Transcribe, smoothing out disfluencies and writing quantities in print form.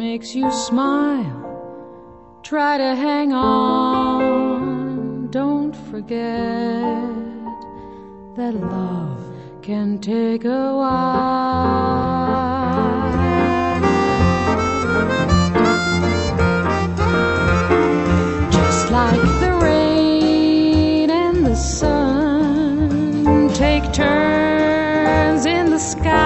makes you smile. Try to hang on, don't forget that love can take a while. Just like the rain and the sun take turns in the sky.